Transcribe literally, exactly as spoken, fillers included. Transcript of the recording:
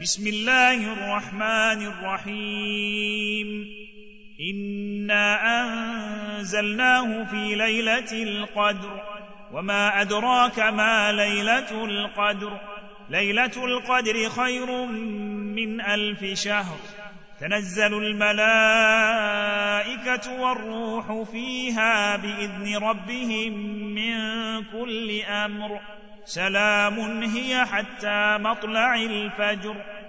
بسم الله الرحمن الرحيم إنا أنزلناه في ليلة القدر وما أدراك ما ليلة القدر ليلة القدر خير من ألف شهر تنزل الملائكة والروح فيها بإذن ربهم من كل أمر سلام هي حتى مطلع الفجر